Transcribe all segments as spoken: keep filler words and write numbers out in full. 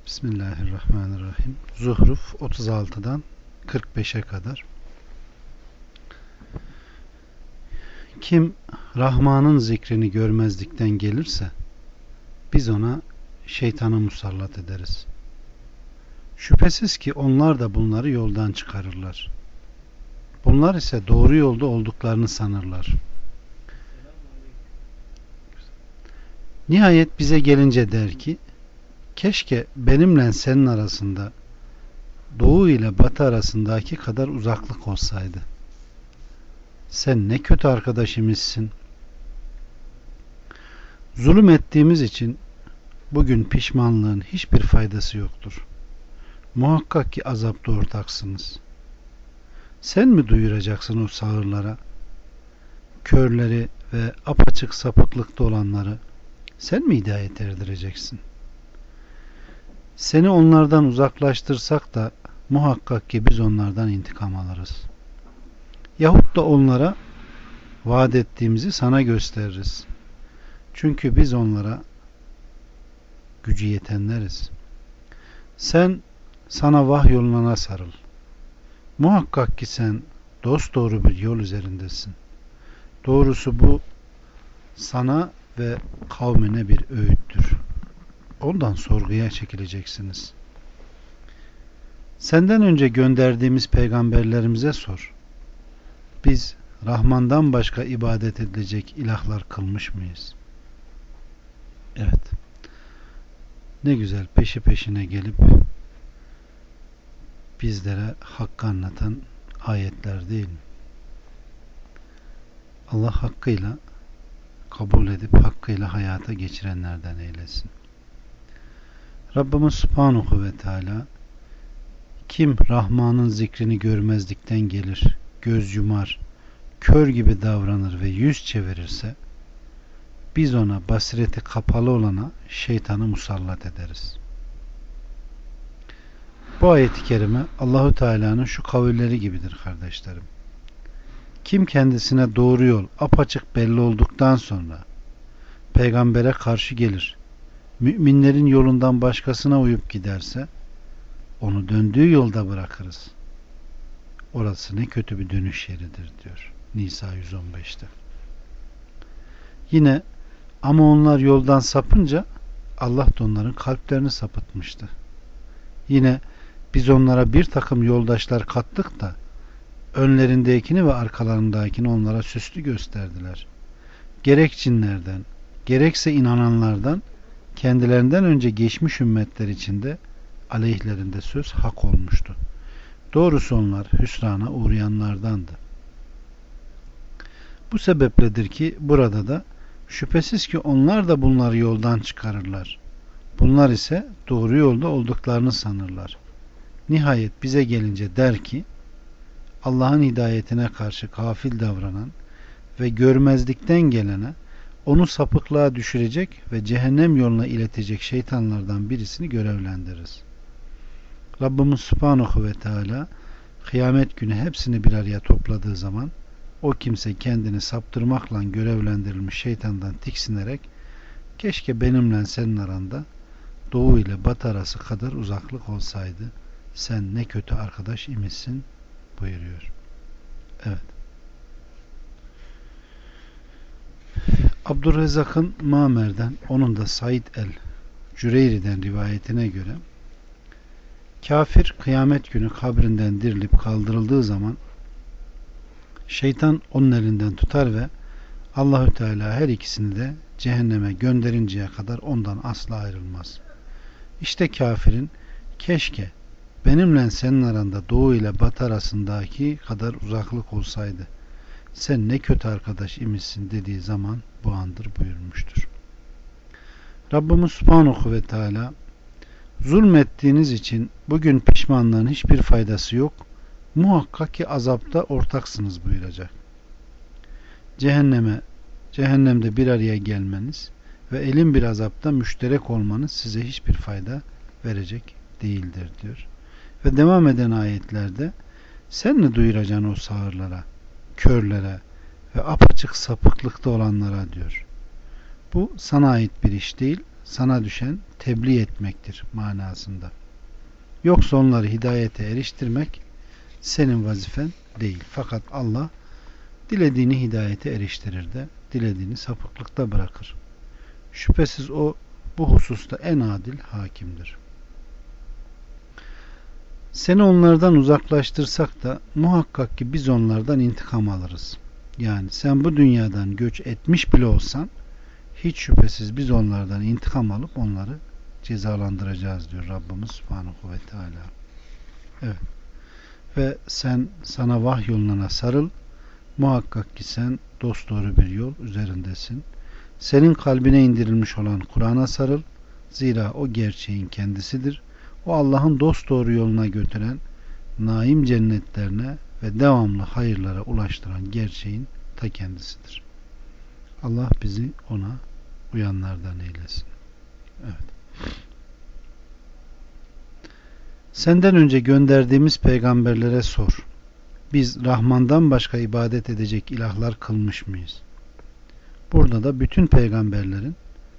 Bismillahirrahmanirrahim. Zuhruf otuz altıdan kırk beşe kadar. Kim Rahman'ın zikrini görmezlikten gelirse biz ona şeytanı musallat ederiz. Şüphesiz ki onlar da bunları yoldan çıkarırlar. Bunlar ise doğru yolda olduklarını sanırlar. Nihayet bize gelince der ki, keşke benimle senin arasında doğu ile batı arasındaki kadar uzaklık olsaydı. Sen ne kötü arkadaş imişsin. Zulüm ettiğimiz için bugün pişmanlığın hiçbir faydası yoktur. Muhakkak ki azapta ortaksınız. Sen mi duyuracaksın o sağırlara, körleri ve apaçık sapıklıkta olanları sen mi hidayet erdireceksin? Seni onlardan uzaklaştırsak da muhakkak ki biz onlardan intikam alırız. Yahut da onlara vaat ettiğimizi sana gösteririz. Çünkü biz onlara gücü yetenleriz. Sen sana vahyolunana sarıl. Muhakkak ki sen dosdoğru bir yol üzerindesin. Doğrusu bu sana ve kavmine bir öğüttür. Ondan sorguya çekileceksiniz. Senden önce gönderdiğimiz peygamberlerimize sor. Biz Rahman'dan başka ibadet edilecek ilahlar kılmış mıyız? Evet. Ne güzel peşi peşine gelip bizlere hakkı anlatan ayetler değil mi? Allah hakkıyla kabul edip hakkıyla hayata geçirenlerden eylesin. Rabbimiz Subhanahu ve Teala kim Rahman'ın zikrini görmezlikten gelir, göz yumar, kör gibi davranır ve yüz çevirirse biz ona basireti kapalı olana şeytanı musallat ederiz. Bu ayet-i kerime Allahu Teala'nın şu kavilleri gibidir kardeşlerim. Kim kendisine doğru yol apaçık belli olduktan sonra peygambere karşı gelir, müminlerin yolundan başkasına uyup giderse onu döndüğü yolda bırakırız. Orası ne kötü bir dönüş yeridir diyor Nisa yüz on beşte. Yine ama onlar yoldan sapınca Allah da onların kalplerini sapıtmıştı. Yine biz onlara bir takım yoldaşlar kattık da önlerindekini ve arkalarındakini onlara süslü gösterdiler. Gerek cinlerden, gerekse inananlardan kendilerinden önce geçmiş ümmetler içinde aleyhlerinde söz hak olmuştu. Doğrusu onlar hüsrana uğrayanlardandı. Bu sebepledir ki burada da şüphesiz ki onlar da bunları yoldan çıkarırlar. Bunlar ise doğru yolda olduklarını sanırlar. Nihayet bize gelince der ki Allah'ın hidayetine karşı gafil davranan ve görmezlikten gelene onu sapıklığa düşürecek ve cehennem yoluna iletecek şeytanlardan birisini görevlendiririz. Rabbimiz Subhanahu ve Teala kıyamet günü hepsini bir araya topladığı zaman o kimse kendini saptırmakla görevlendirilmiş şeytandan tiksinerek keşke benimle senin aranda doğu ile batı arası kadar uzaklık olsaydı, sen ne kötü arkadaş imişsin buyuruyor. Evet. Abdurrezzak'ın Mamer'den, onun da Said el-Cüreyri'den rivayetine göre kafir kıyamet günü kabrinden dirilip kaldırıldığı zaman şeytan onun elinden tutar ve Allahü Teala her ikisini de cehenneme gönderinceye kadar ondan asla ayrılmaz. İşte kafirin keşke benimle senin aranda doğu ile batı arasındaki kadar uzaklık olsaydı, sen ne kötü arkadaş imişsin dediği zaman bu andır buyurmuştur. Rabbimiz Subhanahu ve Teala zulmettiğiniz için bugün pişmanlığın hiçbir faydası yok, muhakkak ki azapta ortaksınız buyuracak. Cehenneme, cehennemde bir araya gelmeniz ve elin bir azapta müşterek olmanız size hiçbir fayda verecek değildir diyor. Ve devam eden ayetlerde sen ne duyuracaksın o sağırlara, körlere ve apaçık sapıklıkta olanlara diyor. Bu sana ait bir iş değil, sana düşen tebliğ etmektir manasında. Yoksa onları hidayete eriştirmek senin vazifen değil. Fakat Allah dilediğini hidayete eriştirir de dilediğini sapıklıkta bırakır. Şüphesiz o bu hususta en adil hakimdir. Seni onlardan uzaklaştırsak da muhakkak ki biz onlardan intikam alırız. Yani sen bu dünyadan göç etmiş bile olsan hiç şüphesiz biz onlardan intikam alıp onları cezalandıracağız diyor Rabbimiz Subhanahu ve Teala. Evet. Ve sen sana vahyolunana sarıl. Muhakkak ki sen dosdoğru bir yol üzerindesin. Senin kalbine indirilmiş olan Kur'an'a sarıl. Zira o gerçeğin kendisidir. O Allah'ın dosdoğru yoluna götüren, naim cennetlerine ve devamlı hayırlara ulaştıran gerçeğin ta kendisidir. Allah bizi ona uyanlardan eylesin. Evet. Senden önce gönderdiğimiz peygamberlere sor. Biz Rahman'dan başka ibadet edecek ilahlar kılmış mıyız? Burada da bütün peygamberlerin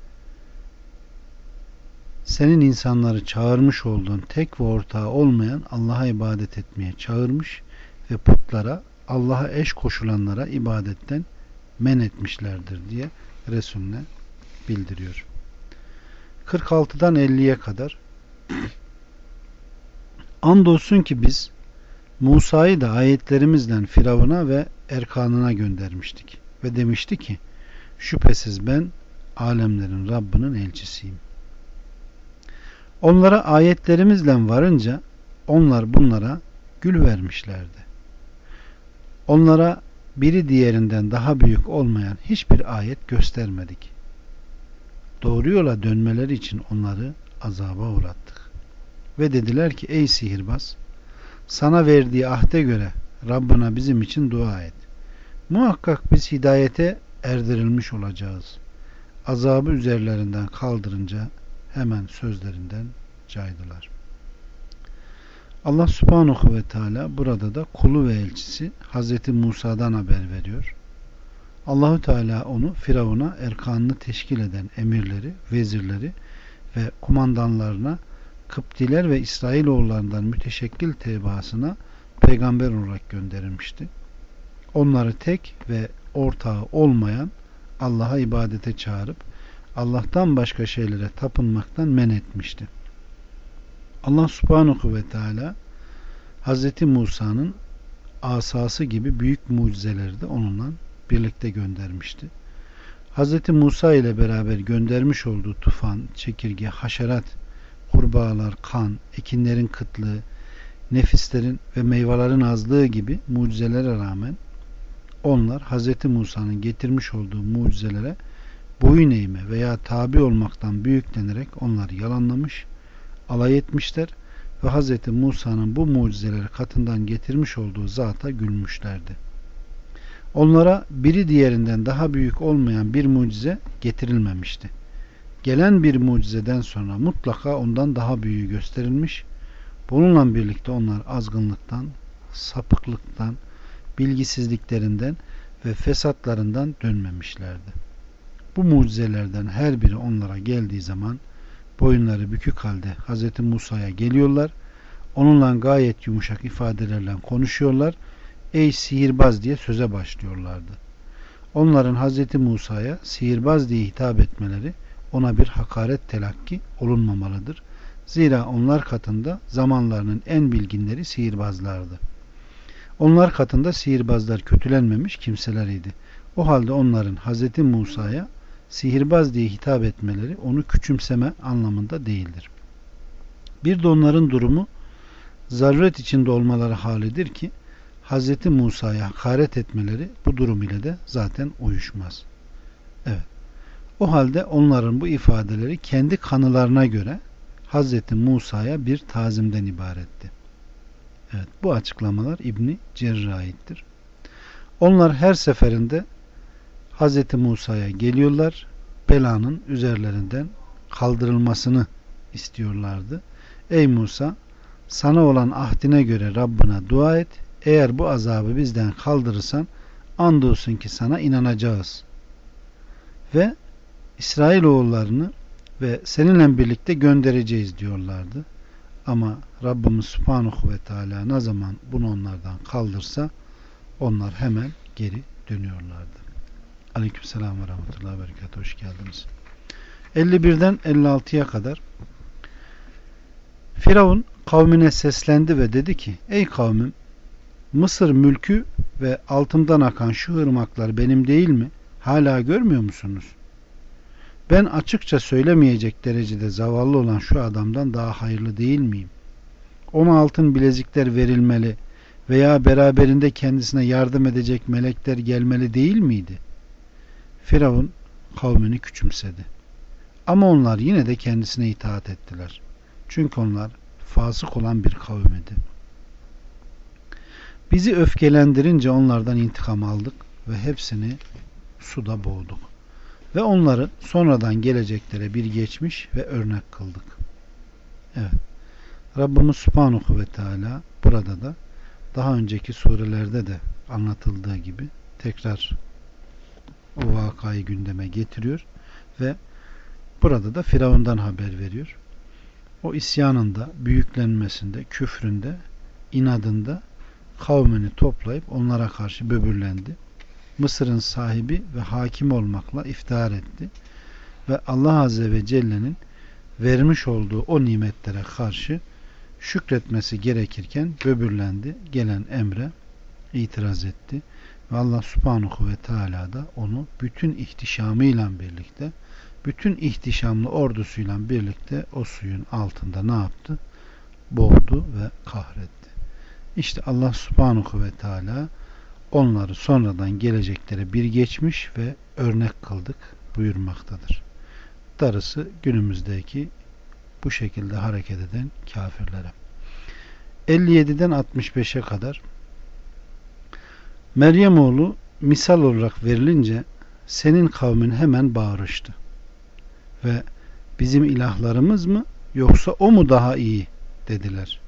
senin insanları çağırmış olduğun tek ve ortağı olmayan Allah'a ibadet etmeye çağırmış ve putlara, Allah'a eş koşulanlara ibadetten men etmişlerdir diye Resulüne bildiriyor. kırk altıdan elliye kadar andolsun ki biz Musa'yı da ayetlerimizden Firavun'a ve erkanına göndermiştik ve demişti ki şüphesiz ben alemlerin Rabbinin elçisiyim. Onlara ayetlerimizle varınca onlar bunlara gül vermişlerdi. Onlara biri diğerinden daha büyük olmayan hiçbir ayet göstermedik. Doğru yola dönmeleri için onları azaba uğrattık. Ve dediler ki ey sihirbaz, sana verdiği ahde göre Rabbına bizim için dua et. Muhakkak biz hidayete erdirilmiş olacağız. Azabı üzerlerinden kaldırınca hemen sözlerinden caydılar. Allah Subhanahu ve Teala burada da kulu ve elçisi Hazreti Musa'dan haber veriyor. Allahü Teala onu Firavun'a erkanını teşkil eden emirleri, vezirleri ve kumandanlarına, Kıptiler ve İsrailoğullarından müteşekkil tebaasına peygamber olarak gönderilmişti. Onları tek ve ortağı olmayan Allah'a ibadete çağırıp Allah'tan başka şeylere tapınmaktan men etmişti. Allah Subhanahu ve Teala Hazreti Musa'nın asası gibi büyük mucizeleri de onunla birlikte göndermişti. Hazreti Musa ile beraber göndermiş olduğu tufan, çekirge, haşerat, kurbağalar, kan, ekinlerin kıtlığı, nefislerin ve meyvelerin azlığı gibi mucizelere rağmen onlar Hazreti Musa'nın getirmiş olduğu mucizelere boyun eğme veya tabi olmaktan büyüklenerek onları yalanlamış, alay etmişler ve Hazreti Musa'nın bu mucizeleri katından getirmiş olduğu zata gülmüşlerdi. Onlara biri diğerinden daha büyük olmayan bir mucize getirilmemişti. Gelen bir mucizeden sonra mutlaka ondan daha büyüğü gösterilmiş. Bununla birlikte onlar azgınlıktan, sapıklıktan, bilgisizliklerinden ve fesatlarından dönmemişlerdi. Bu mucizelerden her biri onlara geldiği zaman boyunları bükük halde Hz. Musa'ya geliyorlar. Onunla gayet yumuşak ifadelerle konuşuyorlar. Ey sihirbaz diye söze başlıyorlardı. Onların Hz. Musa'ya sihirbaz diye hitap etmeleri ona bir hakaret telakki olunmamalıdır. Zira onlar katında zamanlarının en bilginleri sihirbazlardı. Onlar katında sihirbazlar kötülenmemiş kimseleriydi. O halde onların Hz. Musa'ya sihirbaz diye hitap etmeleri onu küçümseme anlamında değildir. Bir de onların durumu zaruret içinde olmaları halidir ki Hz. Musa'ya hakaret etmeleri bu durum ile de zaten uyuşmaz. Evet. O halde onların bu ifadeleri kendi kanılarına göre Hz. Musa'ya bir tazimden ibaretti. Evet, bu açıklamalar İbn-i Cerir'e aittir. Onlar her seferinde Hz. Musa'ya geliyorlar, belanın üzerlerinden kaldırılmasını istiyorlardı. Ey Musa, sana olan ahdine göre Rabbına dua et. Eğer bu azabı bizden kaldırırsan andolsun ki sana inanacağız. Ve İsrailoğullarını ve seninle birlikte göndereceğiz diyorlardı. Ama Rabbimiz Subhanahu ve Teala ne zaman bunu onlardan kaldırsa onlar hemen geri dönüyorlardı. Aleykümselam ve rahmetullahi ve berekatuhu. Hoş geldiniz. elli birden elli altıya kadar Firavun kavmine seslendi ve dedi ki: Ey kavmim, Mısır mülkü ve altımdan akan şu ırmaklar benim değil mi? Hala görmüyor musunuz? Ben açıkça söylemeyecek derecede zavallı olan şu adamdan daha hayırlı değil miyim? Ona altın bilezikler verilmeli veya beraberinde kendisine yardım edecek melekler gelmeli değil miydi? Firavun kavmini küçümsedi. Ama onlar yine de kendisine itaat ettiler. Çünkü onlar fasık olan bir kavim idi. Bizi öfkelendirince onlardan intikam aldık ve hepsini suda boğduk. Ve onları sonradan geleceklere bir geçmiş ve örnek kıldık. Evet. Rabbimiz Subhanahu ve Teala burada da daha önceki surelerde de anlatıldığı gibi tekrar o vakayı gündeme getiriyor ve burada da Firavun'dan haber veriyor. O isyanında, büyüklenmesinde, küfründe, inadında kavmini toplayıp onlara karşı böbürlendi. Mısır'ın sahibi ve hakim olmakla iftihar etti. Ve Allah Azze ve Celle'nin vermiş olduğu o nimetlere karşı şükretmesi gerekirken böbürlendi. Gelen emre itiraz etti. Ve Allah Subhanahu ve Teala da onu bütün ihtişamıyla birlikte, bütün ihtişamlı ordusuyla birlikte o suyun altında ne yaptı? Boğdu ve kahretti. İşte Allah Subhanahu ve Teala onları sonradan geleceklere bir geçmiş ve örnek kıldık buyurmaktadır. Darısı günümüzdeki bu şekilde hareket eden kafirlere. elli yediden altmış beşe kadar Meryem oğlu misal olarak verilince senin kavmin hemen bağırıştı ve bizim ilahlarımız mı yoksa o mu daha iyi dediler.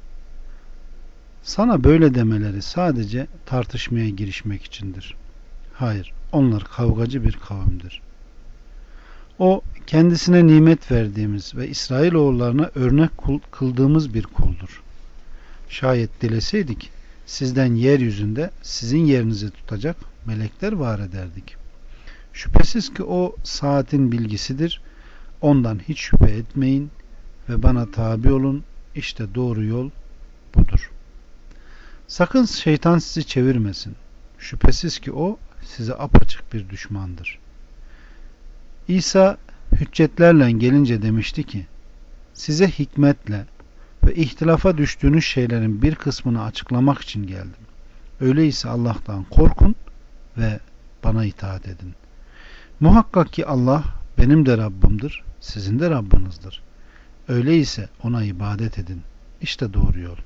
Sana böyle demeleri sadece tartışmaya girişmek içindir. Hayır, onlar kavgacı bir kavimdir. O kendisine nimet verdiğimiz ve İsrailoğullarına örnek kıldığımız bir kuldur. Şayet dileseydik sizden yeryüzünde sizin yerinizi tutacak melekler var ederdik. Şüphesiz ki o saatin bilgisidir. Ondan hiç şüphe etmeyin ve bana tabi olun. İşte doğru yol budur. Sakın şeytan sizi çevirmesin. Şüphesiz ki o size apaçık bir düşmandır. İsa hüccetlerle gelince demişti ki, size hikmetle ve ihtilafa düştüğünüz şeylerin bir kısmını açıklamak için geldim. Öyleyse Allah'tan korkun ve bana itaat edin. Muhakkak ki Allah benim de Rabbimdir, sizin de Rabbinizdir. Öyleyse ona ibadet edin. İşte doğru yol.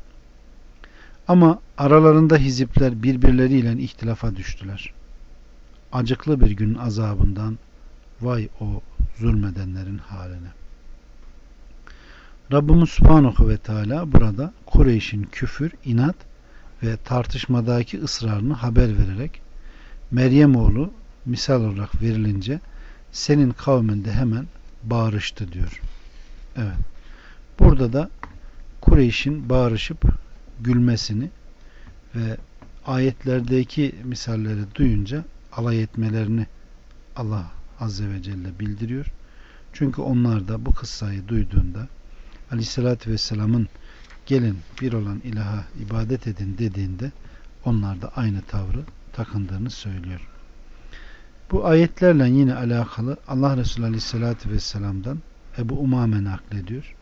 Ama aralarında hizipler birbirleriyle ihtilafa düştüler. Acıklı bir günün azabından vay o zulmedenlerin haline. Rabbimiz Subhanahu ve Teala burada Kureyş'in küfür, inat ve tartışmadaki ısrarını haber vererek Meryem oğlu misal olarak verilince senin kavminde hemen bağırıştı diyor. Evet. Burada da Kureyş'in bağırışıp gülmesini ve ayetlerdeki misalleri duyunca alay etmelerini Allah Azze ve Celle bildiriyor. Çünkü onlar da bu kıssayı duyduğunda Aleyhisselatü Vesselam'ın gelin bir olan ilaha ibadet edin dediğinde onlar da aynı tavrı takındığını söylüyor. Bu ayetlerle yine alakalı Allah Resulü Aleyhisselatü Vesselam'dan Ebu Umame naklediyor.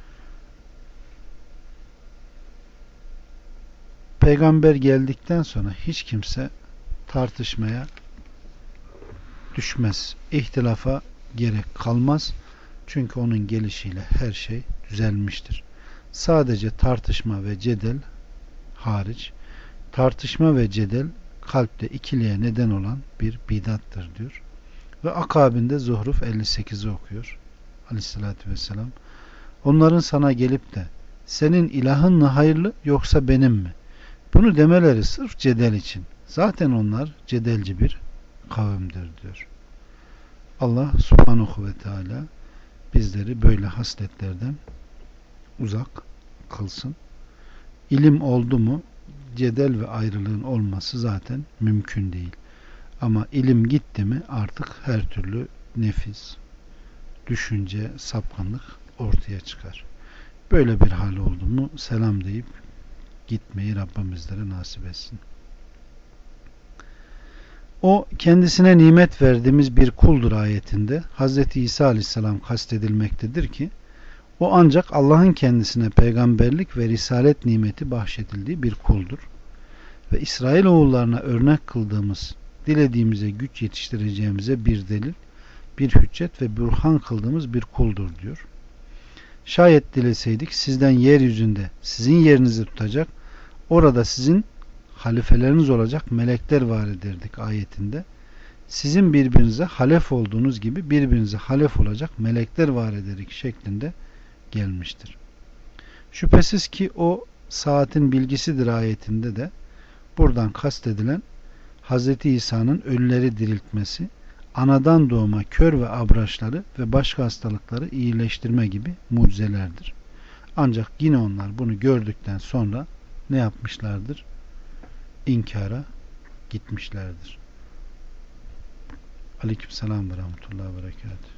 Peygamber geldikten sonra hiç kimse tartışmaya düşmez. İhtilafa gerek kalmaz. Çünkü onun gelişiyle her şey düzelmiştir. Sadece tartışma ve cedel hariç, tartışma ve cedel kalpte ikiliğe neden olan bir bidattır diyor. Ve akabinde Zuhruf elli sekizi okuyor. Aleyhissalatü vesselam. Onların sana gelip de senin ilahın mı hayırlı yoksa benim mi? Bunu demeleri sırf cedel için. Zaten onlar cedelci bir kavimdir diyor. Allah Subhanahu ve Teala bizleri böyle hasletlerden uzak kılsın. İlim oldu mu cedel ve ayrılığın olması zaten mümkün değil. Ama ilim gitti mi artık her türlü nefis, düşünce, sapkınlık ortaya çıkar. Böyle bir hal oldu mu selam deyip gitmeyi Rabbim bizlere nasip etsin. O kendisine nimet verdiğimiz bir kuldur ayetinde Hz. İsa Aleyhisselam kastedilmektedir ki o ancak Allah'ın kendisine peygamberlik ve risalet nimeti bahşedildiği bir kuldur. Ve İsrailoğullarına örnek kıldığımız, dilediğimize güç yetiştireceğimize bir delil, bir hüccet ve burhan kıldığımız bir kuldur diyor. Şayet dileseydik sizden yeryüzünde sizin yerinizi tutacak, orada sizin halifeleriniz olacak melekler var ederdik ayetinde. Sizin birbirinize halef olduğunuz gibi birbirinize halef olacak melekler var ederdik şeklinde gelmiştir. Şüphesiz ki o saatin bilgisidir ayetinde de buradan kastedilen Hz. İsa'nın ölüleri diriltmesi, anadan doğma kör ve abraçları ve başka hastalıkları iyileştirme gibi mucizelerdir. Ancak yine onlar bunu gördükten sonra ne yapmışlardır? İnkara gitmişlerdir. Aleykümselam ve rahmetullahi ve berekatuhu.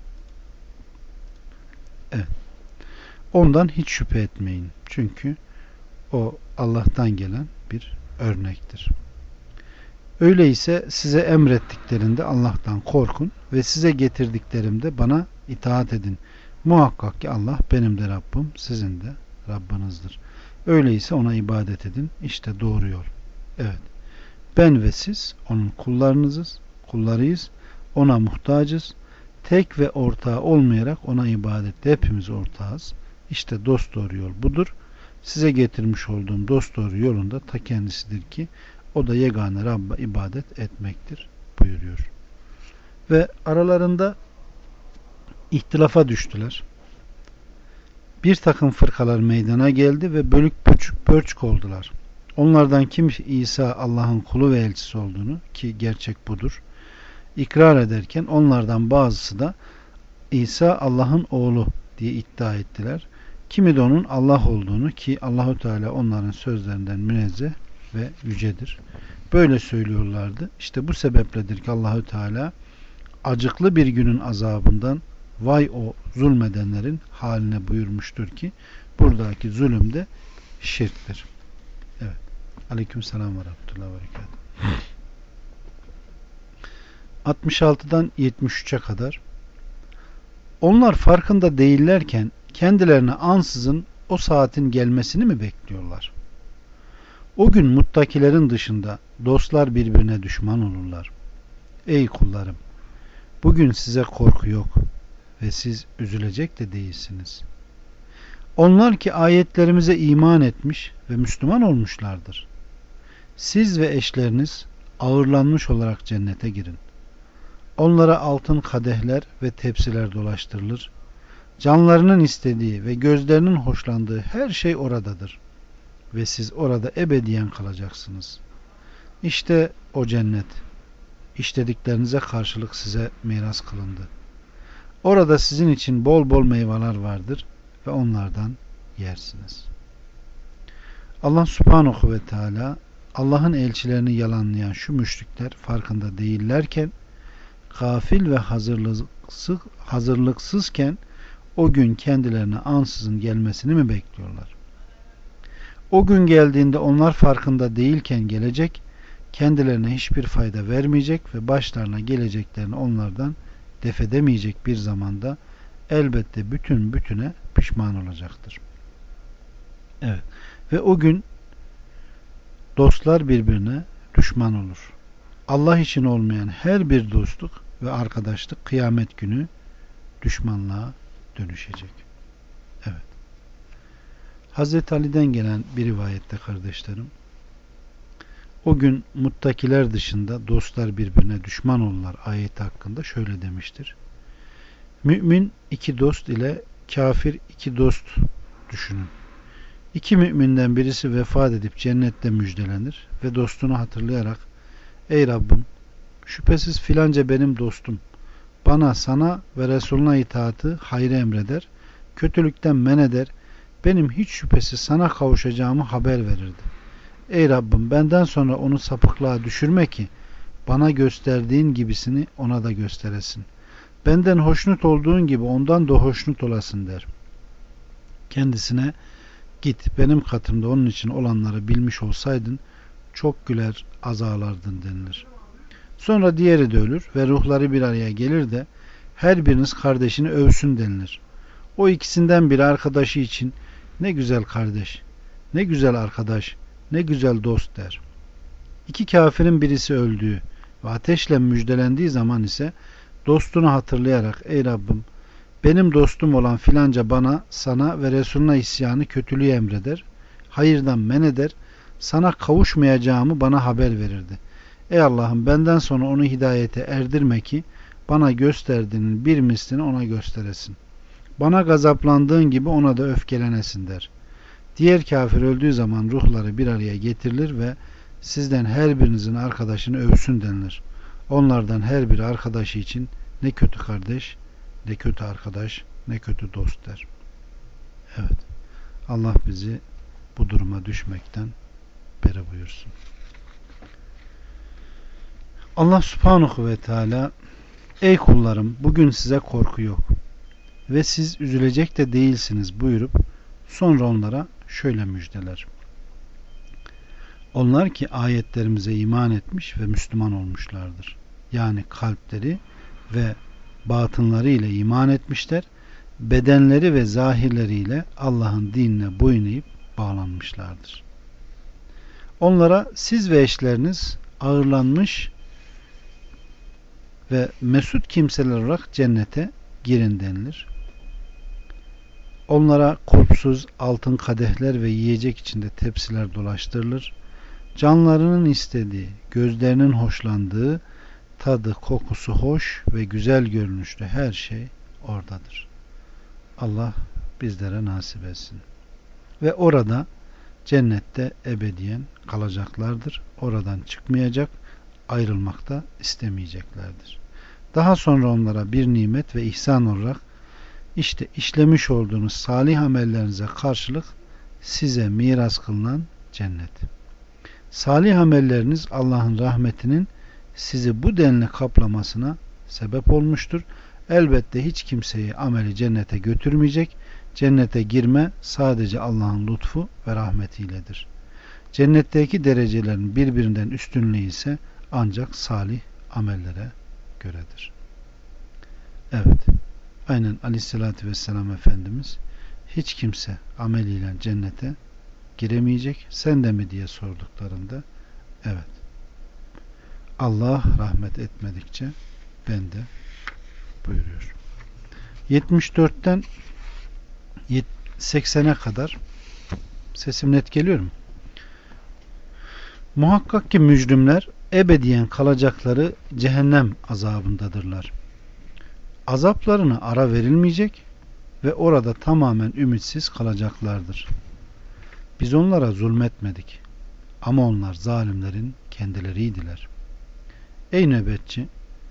Evet. Ondan hiç şüphe etmeyin. Çünkü o Allah'tan gelen bir örnektir. Öyleyse size emrettiklerinde Allah'tan korkun ve size getirdiklerimde bana itaat edin. Muhakkak ki Allah benim de Rabbim, sizin de Rabbinizdir. Öyleyse ona ibadet edin. İşte doğru yol. Evet. Ben ve siz onun kullarınızız, kullarıyız. Ona muhtacız. Tek ve ortağı olmayarak ona ibadette hepimiz ortağız. İşte dosdoğru yol budur. Size getirmiş olduğum dosdoğru yolunda ta kendisidir ki o da yegane Rabb'a ibadet etmektir buyuruyor. Ve aralarında ihtilafa düştüler. Bir takım fırkalar meydana geldi ve bölük pörçük pörçük oldular. Onlardan kim İsa Allah'ın kulu ve elçisi olduğunu, ki gerçek budur, ikrar ederken onlardan bazısı da İsa Allah'ın oğlu diye iddia ettiler. Kimi de onun Allah olduğunu, ki Allahu Teala onların sözlerinden münezzeh ve yücedir. Böyle söylüyorlardı. İşte bu sebepledir ki Allahu Teala acıklı bir günün azabından vay o zulmedenlerin haline buyurmuştur ki buradaki zulüm de şirktir. Evet. Aleykümselam ve rahmetullahi ve berekatuhu. altmış altıdan yetmiş üçe kadar onlar farkında değillerken kendilerine ansızın o saatin gelmesini mi bekliyorlar? O gün muttakilerin dışında dostlar birbirine düşman olurlar. Ey kullarım! Bugün size korku yok ve siz üzülecek de değilsiniz. Onlar ki ayetlerimize iman etmiş ve Müslüman olmuşlardır. Siz ve eşleriniz ağırlanmış olarak cennete girin. Onlara altın kadehler ve tepsiler dolaştırılır. Canlarının istediği ve gözlerinin hoşlandığı her şey oradadır. Ve siz orada ebediyen kalacaksınız. İşte o cennet. İşlediklerinize karşılık size miras kılındı. Orada sizin için bol bol meyveler vardır ve onlardan yersiniz. Allah Subhanahu ve Teala Allah'ın elçilerini yalanlayan şu müşrikler farkında değillerken, gafil ve hazırlıksız, hazırlıksızken o gün kendilerine ansızın gelmesini mi bekliyorlar? O gün geldiğinde onlar farkında değilken gelecek, kendilerine hiçbir fayda vermeyecek ve başlarına geleceklerini onlardan defedemeyecek bir zamanda elbette bütün bütüne pişman olacaktır. Evet. Ve o gün dostlar birbirine düşman olur. Allah için olmayan her bir dostluk ve arkadaşlık kıyamet günü düşmanlığa dönüşecek. Evet. Hazreti Ali'den gelen bir rivayette kardeşlerim, o gün muttakiler dışında dostlar birbirine düşman olurlar ayeti hakkında şöyle demiştir. Mümin iki dost ile kafir iki dost düşünün. İki müminden birisi vefat edip cennette müjdelenir ve dostunu hatırlayarak ey Rabbim şüphesiz filanca benim dostum, bana, sana ve Resuluna itaatı, hayrı emreder, kötülükten men eder, benim hiç şüphesiz sana kavuşacağımı haber verirdi. Ey Rabbim, benden sonra onu sapıklığa düşürme ki bana gösterdiğin gibisini ona da gösteresin. Benden hoşnut olduğun gibi ondan da hoşnut olasın der. Kendisine git, benim katımda onun için olanları bilmiş olsaydın çok güler az ağlardın denilir. Sonra diğeri de ölür ve ruhları bir araya gelir de her biriniz kardeşini övsün denilir. O ikisinden biri arkadaşı için ne güzel kardeş, ne güzel arkadaş, ne güzel dost der. İki kafirin birisi öldüğü ve ateşle müjdelendiği zaman ise dostunu hatırlayarak ey Rabbim, benim dostum olan filanca bana, sana ve Resulüne isyanı, kötülüğü emreder, hayırdan men eder, sana kavuşmayacağımı bana haber verirdi. Ey Allah'ım, benden sonra onu hidayete erdirme ki bana gösterdiğinin bir mislini ona gösteresin. Bana gazaplandığın gibi ona da öfkelenesin der. Diğer kafir öldüğü zaman ruhları bir araya getirilir ve sizden her birinizin arkadaşını övsün denilir. Onlardan her biri arkadaşı için ne kötü kardeş, ne kötü arkadaş, ne kötü dost der. Evet. Allah bizi bu duruma düşmekten beri buyursun. Allah Subhanahu ve Teala ey kullarım, bugün size korku yok ve siz üzülecek de değilsiniz buyurup sonra onlara şöyle müjdeler. Onlar ki ayetlerimize iman etmiş ve Müslüman olmuşlardır. Yani kalpleri ve batınları ile iman etmişler, bedenleri ve zahirleriyle Allah'ın dinine boyun eğip bağlanmışlardır. Onlara siz ve eşleriniz ağırlanmış ve mesut kimseler olarak cennete girin denilir. Onlara kulpsuz altın kadehler ve yiyecek içinde tepsiler dolaştırılır. Canlarının istediği, gözlerinin hoşlandığı, tadı, kokusu hoş ve güzel görünüşlü her şey oradadır. Allah bizlere nasip etsin. Ve orada cennette ebediyen kalacaklardır. Oradan çıkmayacak, ayrılmak da istemeyeceklerdir. Daha sonra onlara bir nimet ve ihsan olarak işte işlemiş olduğunuz salih amellerinize karşılık size miras kılınan cennet. Salih amelleriniz Allah'ın rahmetinin sizi bu denli kaplamasına sebep olmuştur. Elbette hiç kimseyi ameli cennete götürmeyecek. Cennete girme sadece Allah'ın lütfu ve rahmetiyledir. Cennetteki derecelerin birbirinden üstünlüğü ise ancak salih amellere göredir. Evet. Aynen Aleyhisselatü Vesselam Efendimiz hiç kimse ameliyle cennete giremeyecek. Sen de mi diye sorduklarında evet. Allah rahmet etmedikçe ben de buyuruyor. yetmiş dörtten seksene kadar sesim net geliyor mu? Muhakkak ki mücrimler ebediyen kalacakları cehennem azabındadırlar. Azaplarına ara verilmeyecek ve orada tamamen ümitsiz kalacaklardır. Biz onlara zulmetmedik ama onlar zalimlerin kendileriydiler. Ey nöbetçi,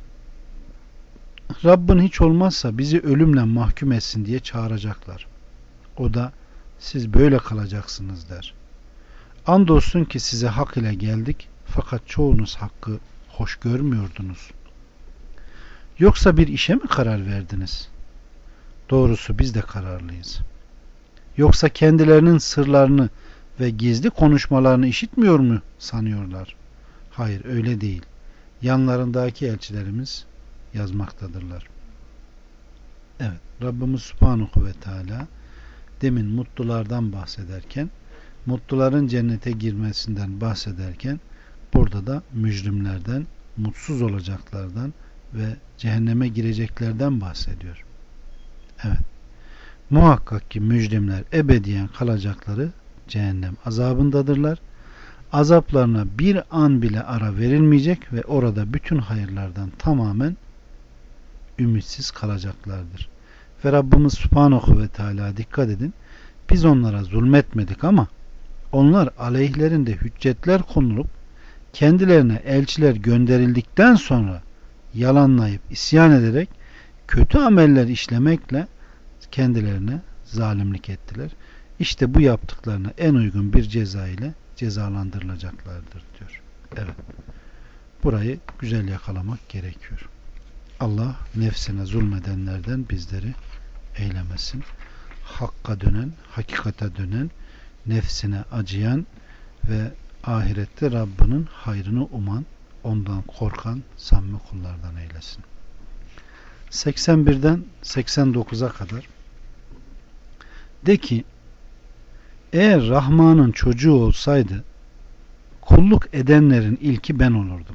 Rabbin hiç olmazsa bizi ölümle mahkum etsin diye çağıracaklar. O da siz böyle kalacaksınız der. Andolsun ki size hak ile geldik fakat çoğunuz hakkı hoş görmüyordunuz. Yoksa bir işe mi karar verdiniz? Doğrusu biz de kararlıyız. Yoksa kendilerinin sırlarını ve gizli konuşmalarını işitmiyor mu sanıyorlar? Hayır, öyle değil. Yanlarındaki elçilerimiz yazmaktadırlar. Evet, Rabbimiz Subhanahu ve Teala demin mutlulardan bahsederken, mutluların cennete girmesinden bahsederken, burada da mücrimlerden, mutsuz olacaklardan ve cehenneme gireceklerden bahsediyor. Evet. Muhakkak ki mücrimler ebediyen kalacakları cehennem azabındadırlar. Azaplarına bir an bile ara verilmeyecek ve orada bütün hayırlardan tamamen ümitsiz kalacaklardır. Ve Rabbimiz Subhanahu ve Teala dikkat edin, biz onlara zulmetmedik ama onlar aleyhlerinde hüccetler konulup kendilerine elçiler gönderildikten sonra yalanlayıp isyan ederek kötü ameller işlemekle kendilerine zalimlik ettiler. İşte bu yaptıklarına en uygun bir ceza ile cezalandırılacaklardır diyor. Evet. Burayı güzel yakalamak gerekiyor. Allah nefsine zulmedenlerden bizleri eylemesin. Hakka dönen, hakikate dönen, nefsine acıyan ve ahirette Rabbinin hayrını uman, ondan korkan samimi kullardan eylesin. seksen birden seksen dokuza kadar de ki, eğer Rahman'ın çocuğu olsaydı kulluk edenlerin ilki ben olurdum.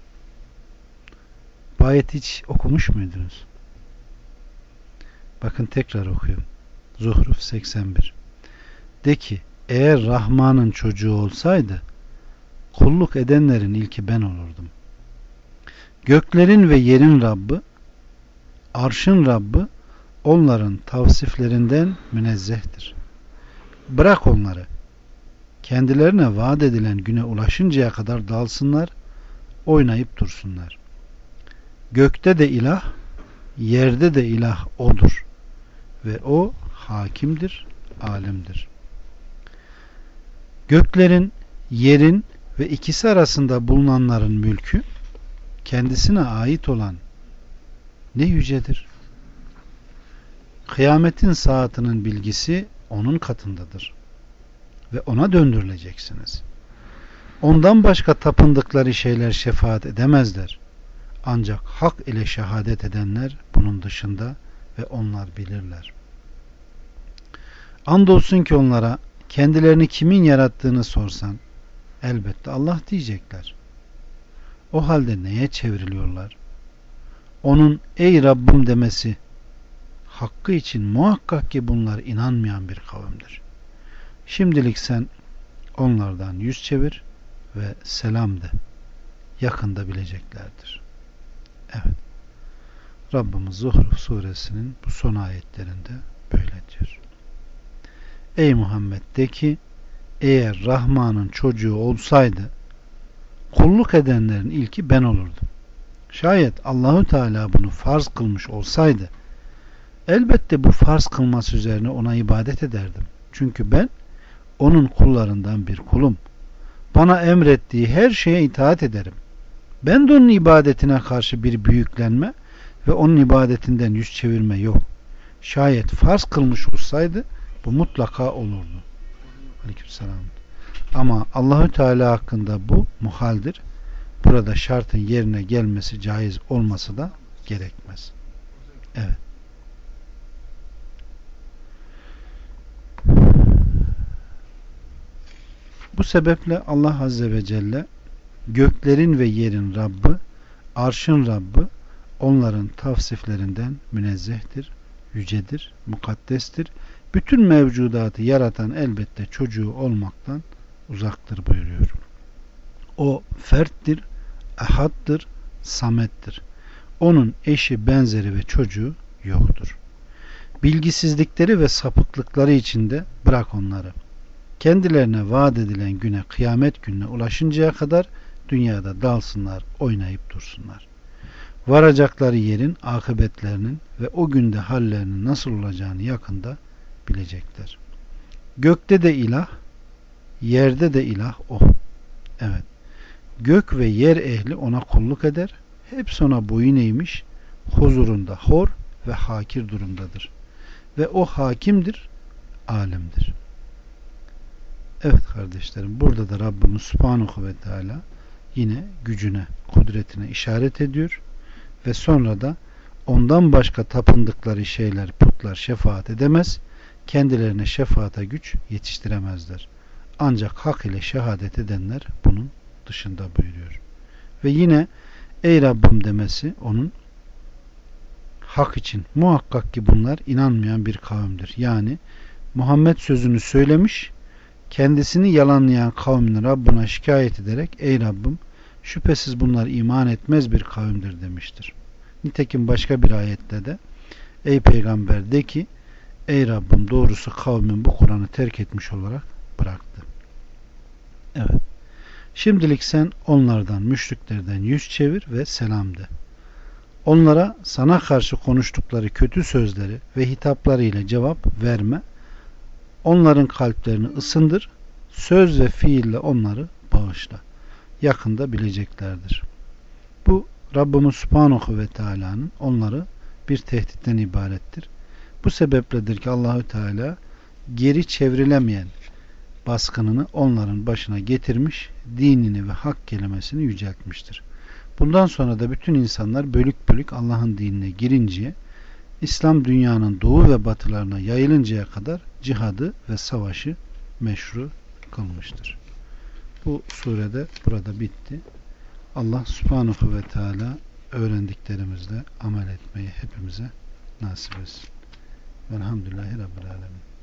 Bu ayeti hiç okumuş muydunuz? Bakın tekrar okuyorum. Zuhruf seksen bir. De ki, eğer Rahman'ın çocuğu olsaydı kulluk edenlerin ilki ben olurdum. Göklerin ve yerin Rabbi, arşın Rabbi onların tavsiflerinden münezzehtir. Bırak onları. Kendilerine vaat edilen güne ulaşıncaya kadar dalsınlar, oynayıp dursunlar. Gökte de ilah, yerde de ilah odur. Ve o hakimdir, alimdir. Göklerin, yerin ve ikisi arasında bulunanların mülkü kendisine ait olan ne yücedir. Kıyametin saatinin bilgisi onun katındadır. Ve ona döndürüleceksiniz. Ondan başka tapındıkları şeyler şefaat edemezler. Ancak hak ile şehadet edenler bunun dışında ve onlar bilirler. Andolsun ki onlara kendilerini kimin yarattığını sorsan elbette Allah diyecekler. O halde neye çevriliyorlar? Onun ey Rabbim demesi hakkı için muhakkak ki bunlar inanmayan bir kavimdir. Şimdilik sen onlardan yüz çevir ve selam de. Yakında bileceklerdir. Evet. Rabbimiz Zuhruf suresinin bu son ayetlerinde böyle diyor. Ey Muhammed de ki, eğer Rahman'ın çocuğu olsaydı kulluk edenlerin ilki ben olurdum. Şayet Allahu Teala bunu farz kılmış olsaydı elbette bu farz kılması üzerine ona ibadet ederdim. Çünkü ben onun kullarından bir kulum. Bana emrettiği her şeye itaat ederim. Ben de onun ibadetine karşı bir büyüklenme ve onun ibadetinden yüz çevirme yok. Şayet farz kılmış olsaydı bu mutlaka olurdu. Aleykümselam. Ama Allahü Teala hakkında bu muhaldir. Burada şartın yerine gelmesi caiz olması da gerekmez. Evet. Bu sebeple Allah Azze ve Celle göklerin ve yerin Rabbi, arşın Rabbi onların tavsiflerinden münezzehtir, yücedir, mukaddestir. Bütün mevcudatı yaratan elbette çocuğu olmaktan uzaktır buyuruyor. O ferttir, ehaddır, samettir. Onun eşi, benzeri ve çocuğu yoktur. Bilgisizlikleri ve sapıklıkları içinde bırak onları. Kendilerine vaat edilen güne, kıyamet gününe ulaşıncaya kadar dünyada dalsınlar, oynayıp dursunlar. Varacakları yerin akıbetlerinin ve o günde hallerinin nasıl olacağını yakında bilecekler. Gökte de ilah, yerde de ilah o. Evet. Gök ve yer ehli ona kulluk eder. Hepsi ona boyun eğmiş, huzurunda hor ve hakir durumdadır. Ve o hakimdir, alimdir. Evet kardeşlerim, burada da Rabbimiz Subhanahu ve Teala yine gücüne, kudretine işaret ediyor ve sonra da ondan başka tapındıkları şeyler, putlar şefaat edemez, kendilerine şefaate güç yetiştiremezler. Ancak hak ile şehadet edenler bunun dışında buyuruyor. Ve yine ey Rabbim demesi onun hak için muhakkak ki bunlar inanmayan bir kavimdir. Yani Muhammed sözünü söylemiş, kendisini yalanlayan kavmini Rabbına şikayet ederek ey Rabbim şüphesiz bunlar iman etmez bir kavimdir demiştir. Nitekim başka bir ayette de ey peygamber de ki ey Rabbim doğrusu kavmin bu Kur'an'ı terk etmiş olarak bıraktı. Evet. Şimdilik sen onlardan, müşriklerden yüz çevir ve selam de. Onlara sana karşı konuştukları kötü sözleri ve hitaplarıyla cevap verme. Onların kalplerini ısındır. Söz ve fiille onları bağışla. Yakında bileceklerdir. Bu Rabbimiz Subhanahu ve Teala'nın onları bir tehditten ibarettir. Bu sebepledir ki Allahü Teala geri çevrilemeyen baskınını onların başına getirmiş, dinini ve hak kelimesini yüceltmiştir. Bundan sonra da bütün insanlar bölük bölük Allah'ın dinine girinceye, İslam dünyanın doğu ve batılarına yayılıncaya kadar cihadı ve savaşı meşru kılmıştır. Bu surede burada bitti. Allah Subhanahu ve Teala öğrendiklerimizle amel etmeyi hepimize nasip etsin. Velhamdülillahi Rabbil Alemin.